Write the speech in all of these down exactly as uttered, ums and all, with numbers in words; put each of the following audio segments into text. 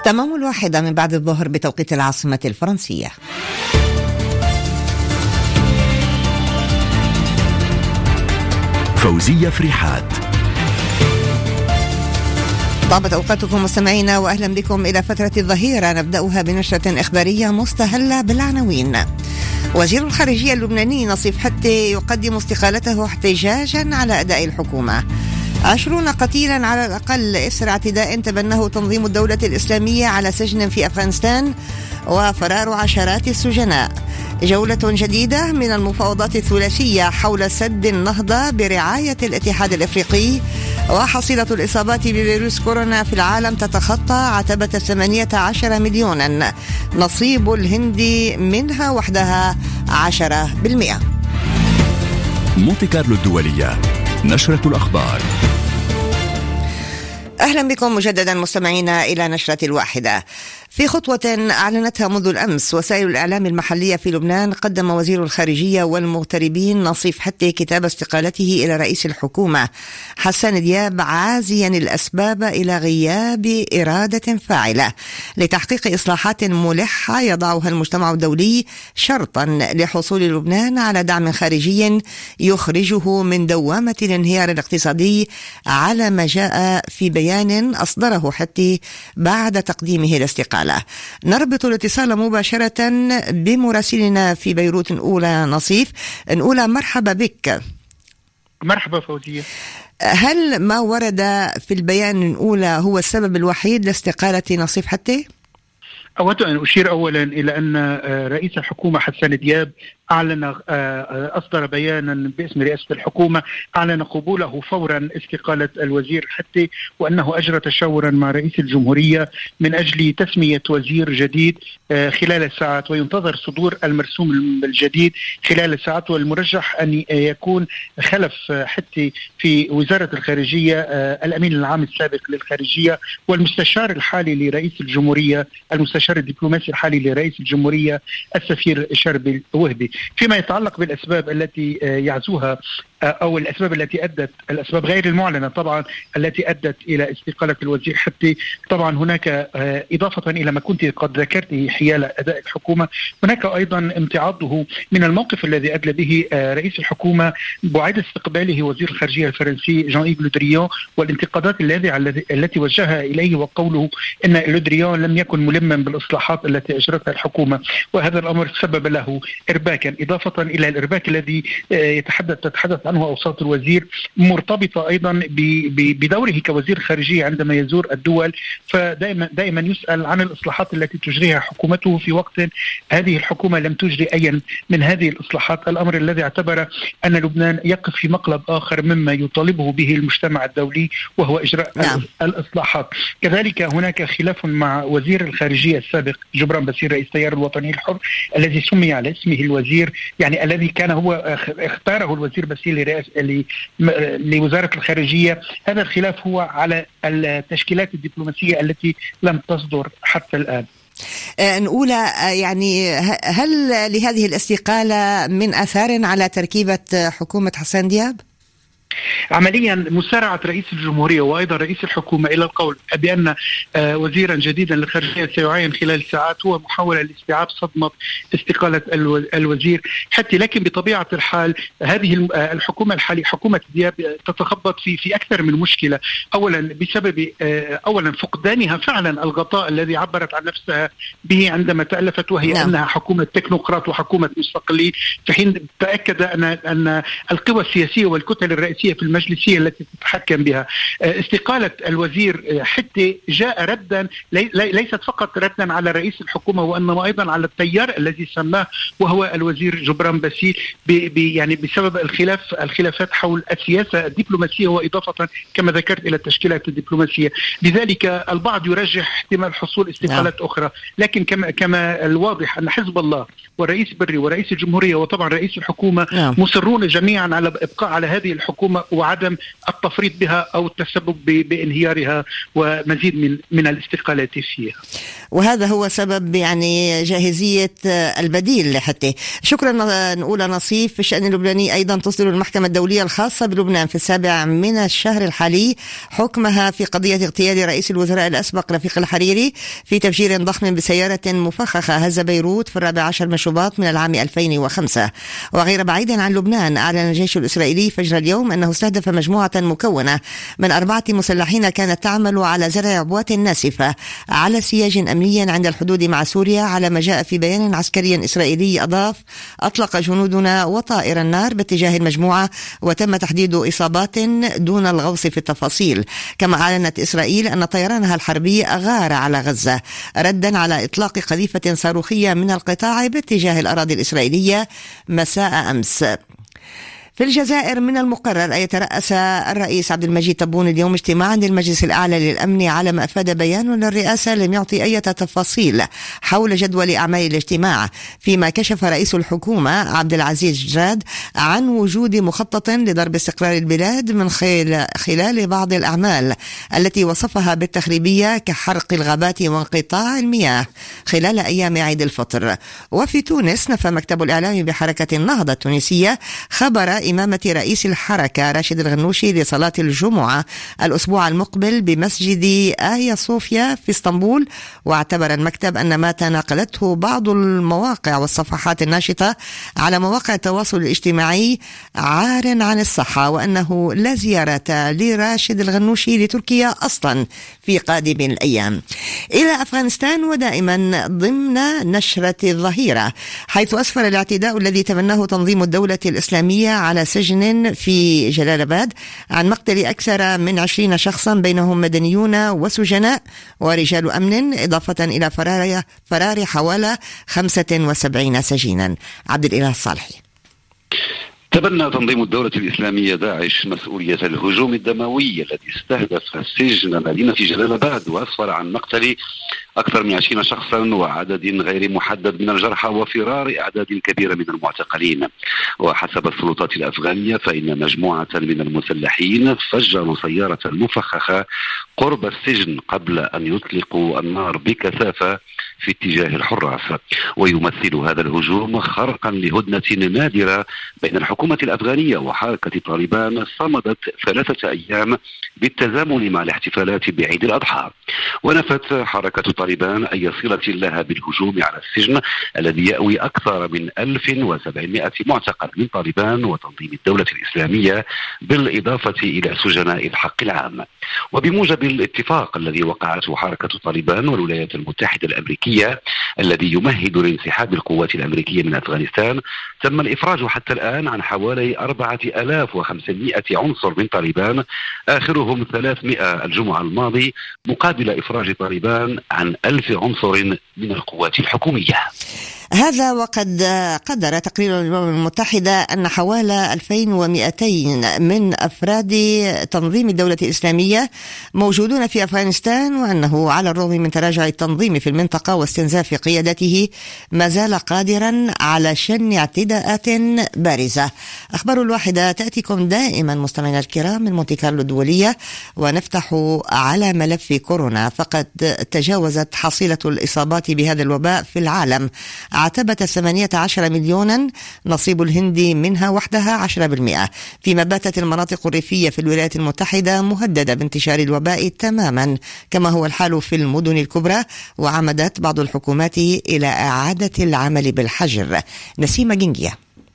تمام الواحدة من بعد الظهر بتوقيت العاصمة الفرنسية. فوزية فريحات. طابت أوقاتكم مستمعينا وأهلا بكم إلى فترة الظهيرة، نبدأها بنشرة إخبارية مستهلة بالعناوين. وزير الخارجية اللبناني نصيف حتي يقدم استقالته احتجاجا على أداء الحكومة. عشرون قتيلا على الأقل إثر اعتداء تبناه تنظيم الدولة الإسلامية على سجن في أفغانستان وفرار عشرات السجناء. جولة جديدة من المفاوضات الثلاثية حول سد النهضة برعاية الاتحاد الإفريقي. وحصيلة الإصابات بفيروس كورونا في العالم تتخطى عتبة ثمانية عشر مليونا، نصيب الهند منها وحدها عشرة بالمئة. مونتي كارلو الدولية، نشرة الأخبار. أهلا بكم مجددا مستمعينا إلى نشرة الواحدة. في خطوة أعلنتها منذ الأمس وسائل الإعلام المحلية في لبنان، قدم وزير الخارجية والمغتربين نصيف حتي كتاب استقالته إلى رئيس الحكومة حسان دياب، عازيا الأسباب إلى غياب إرادة فاعلة لتحقيق إصلاحات ملحة يضعها المجتمع الدولي شرطا لحصول لبنان على دعم خارجي يخرجه من دوامة الانهيار الاقتصادي، على ما جاء في بيان أصدره حتي بعد تقديمه الاستقالة. نربط الاتصال مباشرة بمراسلنا في بيروت أولى نصيف. أولى، مرحبا بك. مرحبا فوزية. هل ما ورد في البيان الأولى هو السبب الوحيد لاستقالة نصيف حتي؟ أود أن أشير أولا إلى أن رئيس الحكومة حسان دياب أعلن أصدر بيانا باسم رئاسة الحكومة، أعلن قبوله فورا استقالة الوزير حتي، وأنه أجرى تشاورا مع رئيس الجمهورية من أجل تسمية وزير جديد خلال الساعات، وينتظر صدور المرسوم الجديد خلال الساعات، والمرجح أن يكون خلف حتي في وزارة الخارجية الأمين العام السابق للخارجية والمستشار الحالي لرئيس الجمهورية، المستشار الدبلوماسي الحالي لرئيس الجمهورية السفير شربي وهبي. فيما يتعلق بالأسباب التي يعزوها أو الأسباب التي أدت، الأسباب غير المعلنة طبعا التي أدت إلى استقالة الوزير حتي، طبعا هناك إضافة إلى ما كنت قد ذكرته حيال أداء الحكومة، هناك أيضا امتعاضه من الموقف الذي أدلى به رئيس الحكومة بعد استقباله وزير الخارجية الفرنسي جان إيف لو دريان، والانتقادات التي التي وجهها إليه، وقوله أن لو دريان لم يكن ملما بالإصلاحات التي أجرتها الحكومة، وهذا الأمر سبب له إرباكا، إضافة إلى الإرباك الذي يتحدث تتحدث عنه أوساط الوزير، مرتبطة أيضا بدوره كوزير خارجية عندما يزور الدول، فدائما دائما يسأل عن الإصلاحات التي تجريها حكومته في وقت هذه الحكومة لم تجري أي من هذه الإصلاحات، الأمر الذي اعتبر أن لبنان يقف في مقلب آخر مما يطالبه به المجتمع الدولي، وهو إجراء نعم. الإصلاحات. كذلك هناك خلاف مع وزير الخارجية السابق جبران باسيل رئيس التيار الوطني الحر، الذي سمي على اسمه الوزير، يعني الذي كان هو اختاره الوزير باسيل لرئاسة لوزارة الخارجية. هذا الخلاف هو على التشكيلات الدبلوماسية التي لم تصدر حتى الآن. نقول يعني هل لهذه الاستقالة من أثار على تركيبة حكومة حسان دياب؟ عمليا مسارعة رئيس الجمهورية وأيضا رئيس الحكومة إلى القول بأن وزيرا جديدا للخارجية سيعين خلال ساعات هو محاولة لاستيعاب صدمة استقالة الوزير حتى، لكن بطبيعة الحال هذه الحكومة الحالية حكومة دياب تتخبط في في أكثر من مشكلة. أولا بسبب أولا فقدانها فعلا الغطاء الذي عبرت عن نفسها به عندما تألفت، وهي نعم. أنها حكومة تكنوقراط وحكومة مستقلين، في حين تأكد أن أن القوى السياسية والكتل الرئيسية في المجلسية التي تتحكم بها. استقالة الوزير حتى جاء ردا ليست فقط ردا على رئيس الحكومة، وإنما أيضا على التيار الذي سماه وهو الوزير جبران باسيل، يعني بسبب الخلاف الخلافات حول السياسة الدبلوماسية، وإضافة كما ذكرت إلى التشكيلات الدبلوماسية. لذلك البعض يرجح احتمال حصول استقالات نعم. أخرى، لكن كما كما الواضح أن حزب الله والرئيس بري ورئيس الجمهورية وطبعا رئيس الحكومة نعم. مصرون جميعا على إبقاء على هذه الحكومة الحكومة وعدم التفريط بها أو التسبب بانهيارها ومزيد من من الاستقالات فيها. وهذا هو سبب يعني جاهزية البديل حتى. شكرا نقول نصيف. في الشأن اللبناني أيضا تصدر المحكمة الدولية الخاصة بلبنان في السابع من الشهر الحالي حكمها في قضية اغتيال رئيس الوزراء الأسبق رفيق الحريري في تفجير ضخم بسيارة مفخخة هز بيروت في الرابع عشر من شباط من العام ألفين وخمسة. وغير بعيد عن لبنان، أعلن الجيش الإسرائيلي فجر اليوم أنه استهدف مجموعة مكونة من أربعة مسلحين كانت تعمل على زرع عبوات ناسفة على سياج أمني عند الحدود مع سوريا، على ما جاء في بيان عسكري إسرائيلي أضاف: أطلق جنودنا وطائر النار باتجاه المجموعة وتم تحديد إصابات دون الغوص في التفاصيل. كما أعلنت إسرائيل أن طيرانها الحربي أغار على غزة ردا على إطلاق قذيفة صاروخية من القطاع باتجاه الأراضي الإسرائيلية مساء أمس. في الجزائر، من المقرر أن يترأس الرئيس عبد المجيد تبون اليوم اجتماعا للمجلس الأعلى للأمن، على ما أفاد بيان للرئاسة لم يعطي أي تفاصيل حول جدول أعمال الاجتماع، فيما كشف رئيس الحكومة عبد العزيز جراد عن وجود مخطط لضرب استقرار البلاد من خلال بعض الأعمال التي وصفها بالتخريبية كحرق الغابات وانقطاع المياه خلال أيام عيد الفطر. وفي تونس، نفى مكتب الإعلام بحركة النهضة التونسية خبر إمامة رئيس الحركة راشد الغنوشي لصلاة الجمعة الأسبوع المقبل بمسجد آيا صوفيا في اسطنبول. واعتبر المكتب أن ما تناقلته بعض المواقع والصفحات الناشطة على مواقع التواصل الاجتماعي عار عن الصحة، وأنه لا زيارة لراشد الغنوشي لتركيا أصلا في قادم الأيام. إلى أفغانستان، ودائما ضمن نشرة الظهيرة، حيث أسفر الاعتداء الذي تبناه تنظيم الدولة الإسلامية على سجن في جلال آباد عن مقتل أكثر من عشرين شخصا بينهم مدنيون وسجناء ورجال أمن، إضافة إلى فرار, فرار حوالي خمسة وسبعين سجينا. عبد الإله الصالحي. تبنى تنظيم الدولة الإسلامية داعش مسؤولية الهجوم الدموي الذي استهدف سجن مدينة جلال آباد وأسفر عن مقتل أكثر من عشرين شخصا وعدد غير محدد من الجرحى وفرار أعداد كبيرة من المعتقلين. وحسب السلطات الأفغانية فإن مجموعة من المسلحين فجروا سيارة مفخخة قرب السجن قبل أن يطلقوا النار بكثافة في اتجاه الحراس. ويمثل هذا الهجوم خرقا لهدنة نادرة بين الحكومة الأفغانية وحركة طالبان صمدت ثلاثة أيام بالتزامن مع الاحتفالات بعيد الأضحى. ونفت حركة طالبان أي صلة لها بالهجوم على السجن الذي يأوي أكثر من ألف وسبعمائة معتقل من طالبان وتنظيم الدولة الإسلامية، بالإضافة إلى سجناء الحق العام. وبموجب الاتفاق الذي وقعته حركة طالبان والولايات المتحدة الأمريكية الذي يمهد لانسحاب القوات الأمريكية من أفغانستان، تم الإفراج حتى الآن عن حوالي أربعة آلاف وخمسمائة عنصر من طالبان، آخرهم ثلاثمائة الجمعة الماضي، مقابل إفراج طالبان عن ألف عنصر من القوات الحكومية. هذا وقد قدر تقرير الأمم المتحدة أن حوالي ألفين ومئتين من أفراد تنظيم الدولة الإسلامية موجودون في أفغانستان، وأنه على الرغم من تراجع التنظيم في المنطقة واستنزاف قيادته ما زال قادرا على شن اعتداءات بارزة. أخبار الواحدة تأتيكم دائما مستمعينا الكرام من مونتي كارلو الدولية، ونفتح على ملف كورونا. فقد تجاوزت حصيلة الإصابات بهذا الوباء في العالم عتبة ثمانية عشر مليونا، نصيب الهند منها وحدها عشرة بالمئة، فيما باتت المناطق الريفية في الولايات المتحدة مهددة بانتشار الوباء تماما كما هو الحال في المدن الكبرى. وعمدت بعض الحكومات إلى إعادة العمل بالحجر. نسيمة جنجية.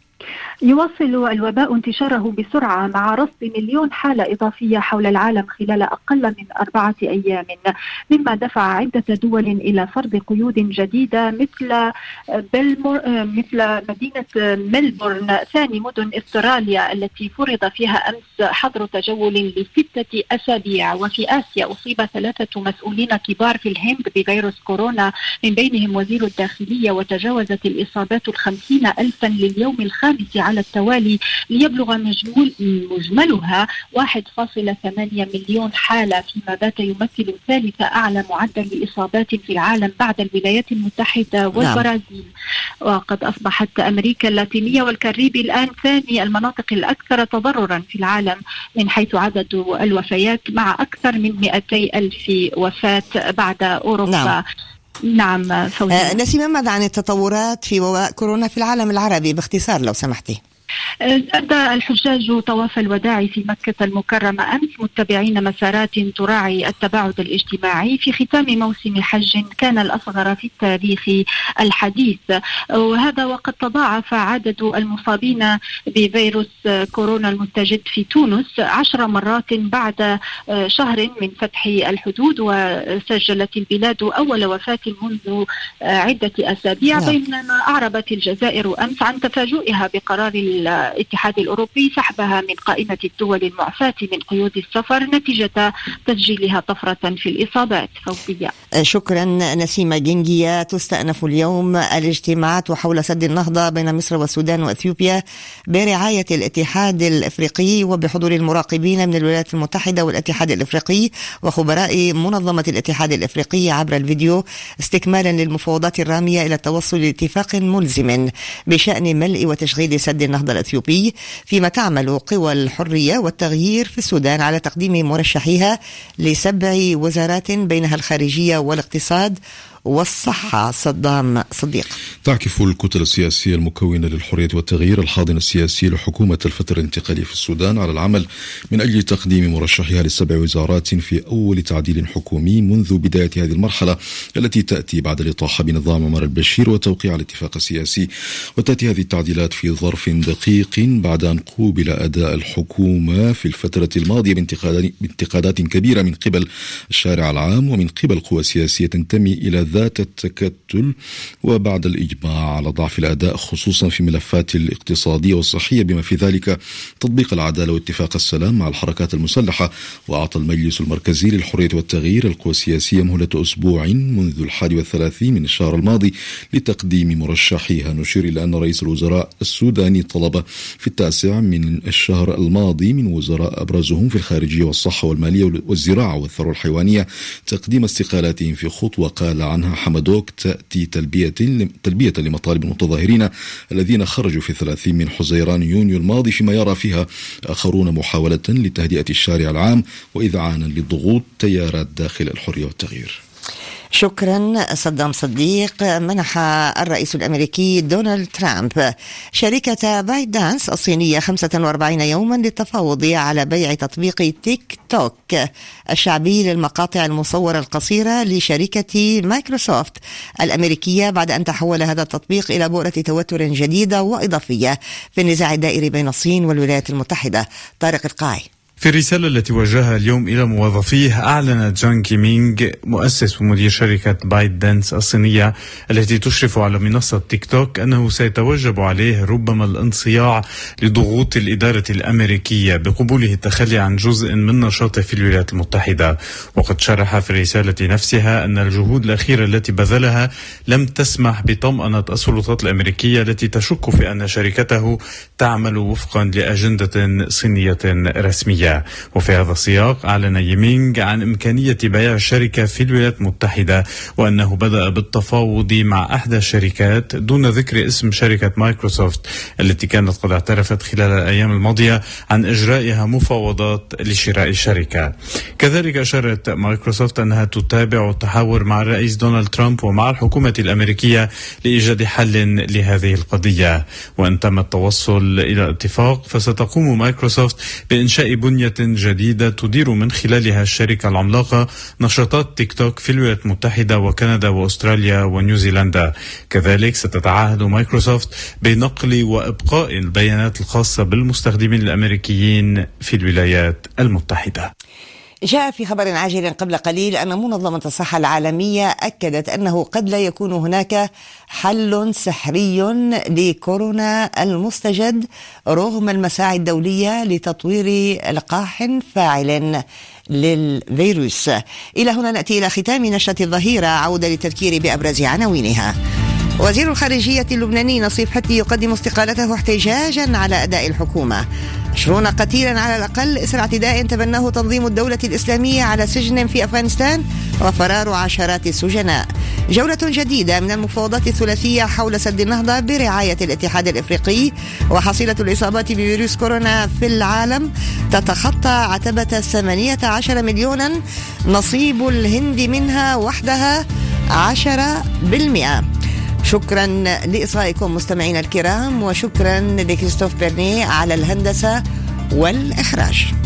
يواصل الوباء انتشاره بسرعة مع رصد مليون حالة إضافية حول العالم خلال أقل من أربعة أيام، مما دفع عدة دول إلى فرض قيود جديدة مثل بلمور مثل مدينة ملبورن ثاني مدن استراليا التي فرض فيها أمس حظر تجول لستة أسابيع. وفي آسيا أصيب ثلاثة مسؤولين كبار في الهند بفيروس كورونا، من بينهم وزير الداخلية، وتجاوزت الإصابات الخمسين ألفا لليوم الخامس عشر على التوالي ليبلغ مجمول مجملها واحد فاصلة ثمانية مليون حالة، فيما بات يمثل ثالث أعلى معدل لإصابات في العالم بعد الولايات المتحدة والبرازيل. وقد أصبحت أمريكا اللاتينية والكاريبي الآن ثاني المناطق الأكثر تضررا في العالم من حيث عدد الوفيات، مع أكثر من مئتي ألف وفاة بعد أوروبا. نعم. نعم فوزي. آه نسيمة، ماذا عن التطورات في وباء كورونا في العالم العربي باختصار لو سمحتي؟ أدى الحجاج طواف الوداع في مكة المكرمة أمس متبعين مسارات تراعي التباعد الاجتماعي في ختام موسم حج كان الأصغر في التاريخ الحديث، وهذا وقد تضاعف عدد المصابين بفيروس كورونا المستجد في تونس عشر مرات بعد شهر من فتح الحدود، وسجلت البلاد أول وفاة منذ عدة أسابيع، بينما أعربت الجزائر أمس عن تفاجؤها بقرار الاتحاد الأوروبي سحبها من قائمة الدول المعفاة من قيود السفر نتيجة تسجيلها طفرة في الإصابات. فوزية. شكرا نسيمة جنجية. تستأنف اليوم الاجتماعات حول سد النهضة بين مصر والسودان وأثيوبيا برعاية الاتحاد الإفريقي وبحضور المراقبين من الولايات المتحدة والاتحاد الإفريقي وخبراء منظمة الاتحاد الإفريقي عبر الفيديو، استكمالا للمفاوضات الرامية إلى التوصل لاتفاق ملزم بشأن ملء وتشغيل سد النهضة الأثيوبي، فيما تعمل قوى الحرية والتغيير في السودان على تقديم مرشحيها لسبع وزارات بينها الخارجية والاقتصاد والصحة. صدام صديق. تعكف الكتل السياسية المكونة للحرية والتغيير الحاضن السياسي لحكومة الفترة الانتقالية في السودان على العمل من أجل تقديم مرشحها لسبع وزارات في أول تعديل حكومي منذ بداية هذه المرحلة التي تأتي بعد الإطاحة بنظام عمر البشير وتوقيع الاتفاق السياسي. وتأتي هذه التعديلات في ظرف دقيق بعد أن قوبل أداء الحكومة في الفترة الماضية بانتقادات كبيرة من قبل الشارع العام ومن قبل قوى سياسية تنتمي إلى ذات التكتل، وبعد الإجماع على ضعف الأداء خصوصا في ملفات الاقتصادية والصحية بما في ذلك تطبيق العدالة واتفاق السلام مع الحركات المسلحة. وأعطى المجلس المركزي للحرية والتغيير القوى السياسية مهلة أسبوع منذ الحادي والثلاثين من الشهر الماضي لتقديم مرشحيها. نشير إلى أن رئيس الوزراء السوداني طلب في التاسع من الشهر الماضي من وزراء أبرزهم في الخارجية والصحة والمالية والزراعة والثروة الحيوانية تقديم استقالاتهم في خطوة قال عنها حمدوك تأتي تلبية تلبية لمطالب المتظاهرين الذين خرجوا في ثلاثين من حزيران يونيو الماضي، فيما يرى فيها آخرون محاولة لتهدئة الشارع العام وإذعانا لضغوط تيارات داخل الحرية والتغيير. شكرا صدام صديق. منح الرئيس الأمريكي دونالد ترامب شركة بايت دانس الصينية خمسة وأربعين يوما للتفاوض على بيع تطبيق تيك توك الشعبي للمقاطع المصورة القصيرة لشركة مايكروسوفت الأمريكية، بعد أن تحول هذا التطبيق إلى بؤرة توتر جديدة وإضافية في النزاع الدائري بين الصين والولايات المتحدة. طارق القاعي. في الرسالة التي وجهها اليوم إلى موظفيه، أعلن جان كيمينغ مؤسس ومدير شركة بايت دانس الصينية التي تشرف على منصة تيك توك أنه سيتوجب عليه ربما الانصياع لضغوط الإدارة الأمريكية بقبوله التخلي عن جزء من نشاطه في الولايات المتحدة. وقد شرح في الرسالة نفسها أن الجهود الأخيرة التي بذلها لم تسمح بطمأنة السلطات الأمريكية التي تشك في أن شركته تعمل وفقا لأجندة صينية رسمية. وفي هذا السياق أعلن يمينغ عن إمكانية بيع الشركة في الولايات المتحدة، وأنه بدأ بالتفاوض مع أحدى الشركات دون ذكر اسم شركة مايكروسوفت التي كانت قد اعترفت خلال الأيام الماضية عن إجرائها مفاوضات لشراء الشركة. كذلك أشارت مايكروسوفت أنها تتابع التحاور مع الرئيس دونالد ترامب ومع الحكومة الأمريكية لإيجاد حل لهذه القضية، وأن تم التوصل إلى اتفاق فستقوم مايكروسوفت بإنشاء بنية جديدة تدير من خلالها الشركة العملاقة نشاطات تيك توك في الولايات المتحدة وكندا وأستراليا ونيوزيلندا. كذلك ستتعهد مايكروسوفت بنقل وإبقاء البيانات الخاصة بالمستخدمين الأمريكيين في الولايات المتحدة. جاء في خبر عاجل قبل قليل أن منظمة الصحة العالمية أكدت أنه قد لا يكون هناك حل سحري لكورونا المستجد رغم المساعي الدولية لتطوير لقاح فاعل للفيروس. إلى هنا نأتي إلى ختام نشرة الظهيرة. عودة للتذكير بأبرز عناوينها. وزير الخارجية اللبناني نصيف حتي يقدم استقالته احتجاجا على أداء الحكومة. عشرون قتيلا على الأقل إثر اعتداء تبناه تنظيم الدولة الإسلامية على سجن في أفغانستان وفرار عشرات السجناء. جولة جديدة من المفاوضات الثلاثية حول سد النهضة برعاية الاتحاد الإفريقي. وحصيلة الإصابات بفيروس كورونا في العالم تتخطى عتبة ثمانية عشر مليونا، نصيب الهند منها وحدها عشرة بالمئة. شكرا لإصغائكم مستمعينا الكرام، وشكرا لكريستوف بيرني على الهندسة والإخراج.